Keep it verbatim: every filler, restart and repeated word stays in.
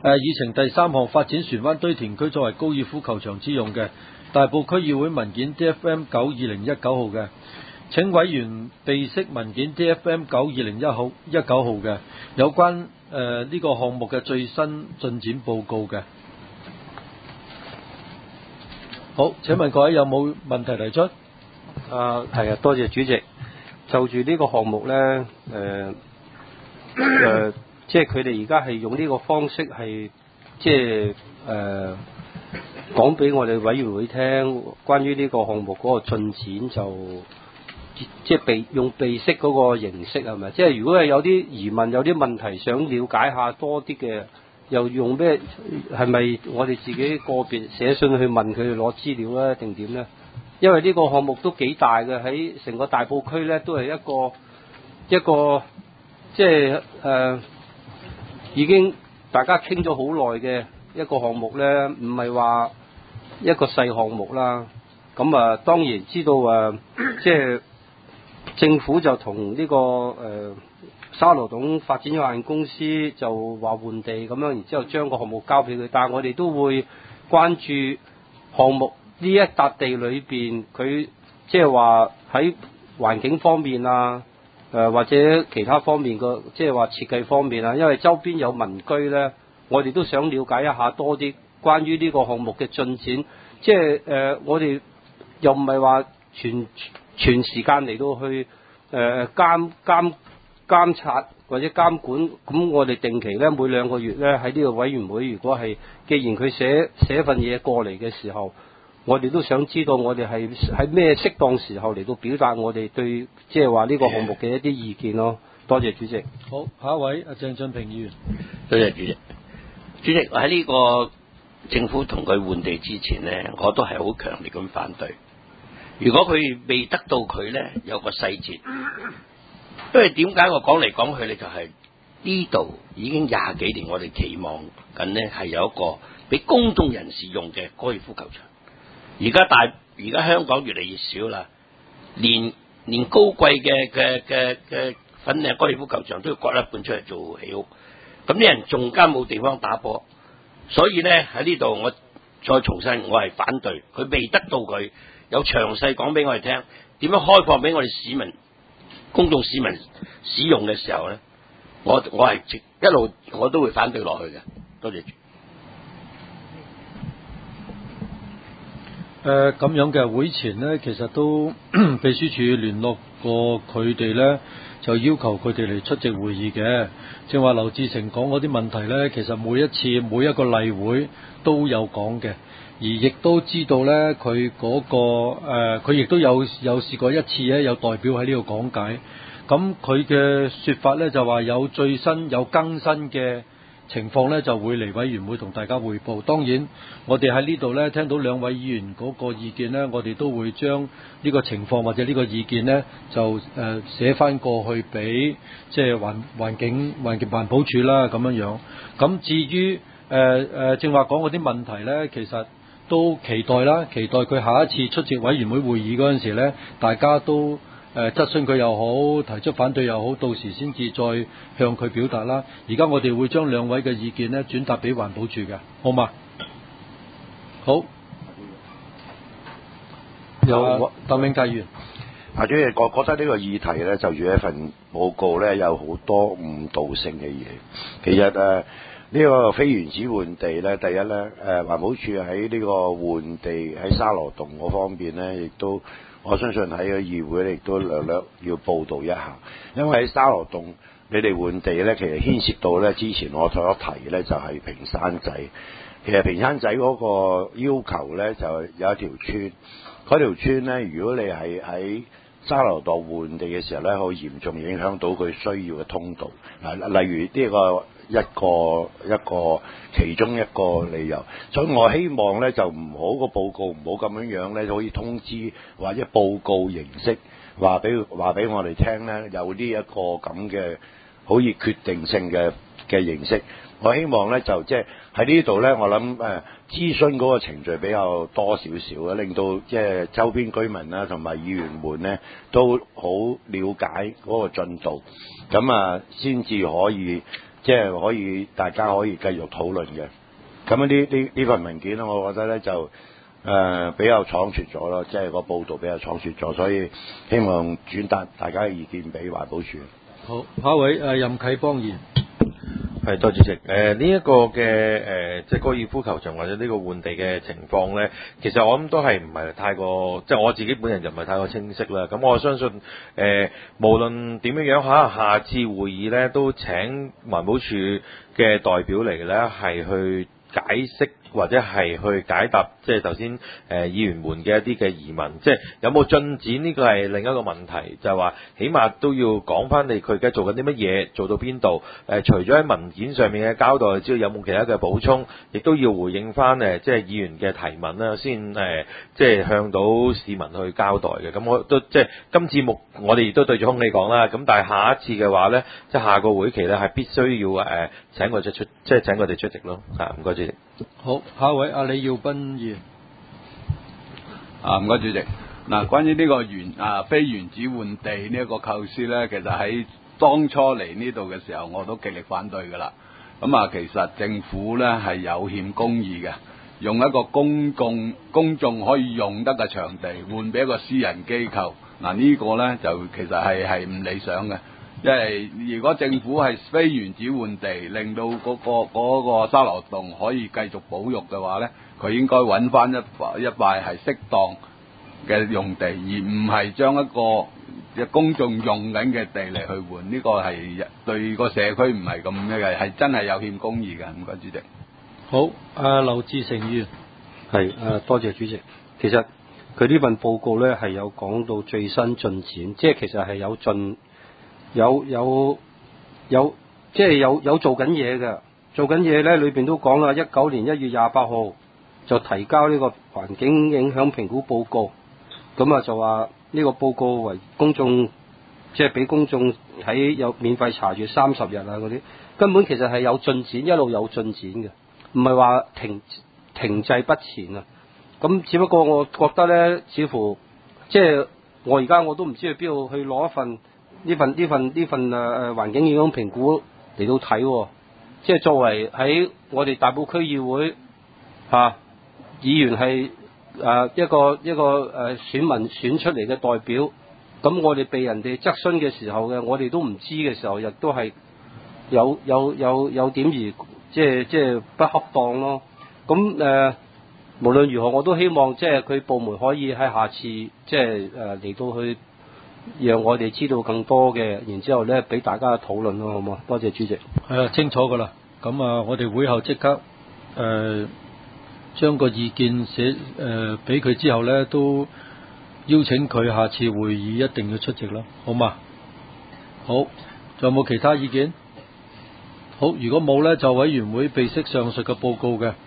誒議程第三項發展船灣堆填區作為高爾夫球場之用嘅大埔區議會文件 D F M 九二零一九號嘅，請委員備悉文件 D F M 九二零一號一九號嘅有關誒呢、呃這個項目嘅最新進展報告嘅。好，請問各位有冇問題提出？ 啊，係啊，多謝主席。就住呢個項目咧，誒、呃、誒、呃，即係佢哋而家係用呢個方式係，即係誒講俾我哋委員會聽，關於呢個項目嗰個進展就，即係備用備悉嗰個形式係咪？即係如果係有啲疑問、有啲問題想了解下多啲嘅，又用咩？係咪我哋自己個別寫信去問佢哋攞資料咧，定點咧？因為呢個項目都幾大嘅，喺成個大埔區咧都係一個一個即係誒、呃、已經大家傾咗好耐嘅一個項目咧，唔係話一個細項目啦。咁啊，當然知道誒，即係政府就同呢、這個誒、呃、沙羅洞發展有限公司就話換地咁樣，然之後將個項目交俾佢，但係我哋都會關注項目。呢一笪地裏邊，佢即係話喺環境方面啊，誒、呃、或者其他方面個即係話設計方面啊，因為周邊有民居咧，我哋都想了解一下多啲關於呢個項目嘅進展。即係誒、呃，我哋又唔係話全全時間嚟到去誒、呃、監監監察或者監管，咁我哋定期咧每兩個月咧喺呢個委員會，如果係既然佢寫寫份嘢過嚟嘅時候，我哋都想知道我哋係喺咩適當時候嚟到表達我哋對即係話呢個項目嘅一啲意見咯。多謝主席。 好，下一位阿鄭俊平議員。 多謝主席。主席喺呢個政府同佢換地之前呢，我都係好強烈咁反對。如果佢未得到佢呢，有個細節，因為點解我講嚟講去呢，就係呢度已經廿幾年，我哋期望緊呢係有一個俾公眾人士用嘅高爾夫球場。而家大，而家香港越嚟越少啦，連連高貴嘅嘅嘅嘅粉嶺高爾夫球場都要割一半出嚟做起屋，咁啲人仲加冇地方打波，所以咧喺呢度我再重申，我係反對，佢未得到佢有詳細講俾我哋聽，點樣開放俾我哋市民、公眾市民使用嘅時候咧，我我係一路我都會反對落去嘅。多謝。 誒咁、呃、樣嘅會前呢，其實都秘書處聯絡過佢哋呢，就要求佢哋嚟出席會議嘅。正話劉志成講嗰啲問題呢，其實每一次每一個例會都有講嘅，而亦都知道呢，佢嗰、嗰個誒，佢、呃、亦都有有試過一次咧，有代表喺呢度講解。咁佢嘅説法呢，就話有最新有更新嘅情況咧，就會嚟委員會同大家匯報。當然，我哋喺呢度咧聽到兩位議員嗰個意見咧，我哋都會將呢個情況或者呢個意見咧，就誒、呃、寫翻過去俾即係環環境環境環保署啦咁樣樣。咁至於誒誒正話講嗰啲問題咧，其實都期待啦，期待佢下一次出席委員會會議嗰陣時咧，大家都誒質詢佢又好，提出反對又好，到時先至再向佢表達啦。而家我哋會將兩位嘅意見咧轉達俾環保署嘅，好嘛？好。有鄧永泰議員。 啊，主席，我覺得呢個議題咧，就住一份報告咧，有好多誤導性嘅嘢。其實誒，呢、呃這個非原址換地咧，第一咧，誒、呃、環保署喺呢個換地喺沙羅洞嗰方面咧，亦都我相信喺個議會亦都略略要報導一下，因為喺沙羅洞你哋換地咧，其實牽涉到咧之前我所提咧就係屏山仔。其實屏山仔嗰個要求咧，就有一條村，嗰條村咧，如果你係喺沙羅洞換地嘅時候咧，好嚴重影響到佢需要嘅通道。嗱，例如呢個一個一個其中一個理由，所以我希望咧就唔好個報告唔好咁樣樣咧，可以通知或者報告形式話俾話俾我哋聽咧，有呢一個咁嘅好以決定性嘅嘅形式。我希望咧就即係喺呢度咧，我諗誒諮詢嗰個程序比較多少少啊，令到即係周邊居民啦同埋議員們咧都好了解嗰個進度，咁啊先至可以即係可以大家可以繼續討論嘅。咁呢呢呢份文件咧，我覺得咧就誒、呃、比較倉促咗咯，即係個報導比較倉促咗，所以希望轉達大家嘅意見俾環保署。 好，下一位誒任啟邦議員。 係，多謝主席。誒呢一個嘅誒、呃，即係高爾夫球場或者呢個換地嘅情況咧，其實我諗都係唔係太過，即係我自己本人就唔係太過清晰啦。咁我相信誒、呃，無論點樣樣，可能下次會議咧都請環保署嘅代表嚟咧，係去解釋或者係去解答，即係頭先誒議員們嘅一啲嘅疑問，即係有冇進展呢個係另一個問題，就係話起碼都要講翻你佢而家做緊啲乜嘢，做到邊度？誒、呃，除咗喺文件上面嘅交代之外，有冇其他嘅補充？亦都要回應翻誒，即係議員嘅提問啦，先誒、呃，即係向到市民去交代嘅。咁我都即係今次目，我哋亦都對住空氣講啦。咁但係下一次嘅話咧，即係下個會期咧，係必須要誒、呃、請佢哋出，即係請佢哋出席咯。啊，唔該主席。 好，下一位阿李耀斌議員。 啊，唔該主席。嗱，關於呢個原啊非原址換地呢一個構思咧，其實喺當初嚟呢度嘅時候，我都極力反對㗎啦。咁啊，其實政府咧係有欠公義嘅，用一個公共公眾可以用得嘅場地換俾一個私人機構，嗱、這個、呢個咧就其實係係唔理想嘅。因為如果政府係非原址換地，令到嗰、嗰個嗰個沙羅洞可以繼續保育嘅話咧，佢應該揾翻一塊一塊係適當嘅用地，而唔係將一個嘅公眾用緊嘅地嚟去換。呢、呢個係對個社區唔係咁嘅，係真係有欠公義嘅。唔該主席。 好，阿劉志成議員。 係誒，多謝主席。其實佢呢份報告咧係有講到最新進展，即係其實係有進。有有有即係有有做緊嘢嘅，做緊嘢咧裏邊都講啦，一九年一月廿八號就提交呢個環境影響評估報告，咁啊就話呢個報告為公眾即係俾公眾喺有免費查閱三十日啊嗰啲，根本其實係有進展，一路有進展嘅，唔係話停停滯不前啊。咁只不過我覺得咧，似乎即係我而家我都唔知去邊度去攞一份。呢份呢份呢份誒誒環境影響評估嚟到睇、哦，即係作為喺我哋大埔區議會嚇、啊、議員係誒、啊、一個一個誒、呃、選民選出嚟嘅代表，咁我哋被人哋質詢嘅時候嘅，我哋都唔知嘅時候，亦都係有有有有點而即係即係不恰當咯。咁誒、呃、無論如何，我都希望即係佢部門可以喺下次即係誒嚟到去。讓我哋知道更多嘅，然之後咧俾大家討論咯，好唔好？多謝主席。 係啊，清楚噶啦。咁啊，我哋會後即刻誒將個意見寫誒俾佢之後咧，都邀請佢下次會議一定要出席啦，好嘛？好，仲有冇其他意見？好，如果冇咧，就委員會備悉上述嘅報告嘅。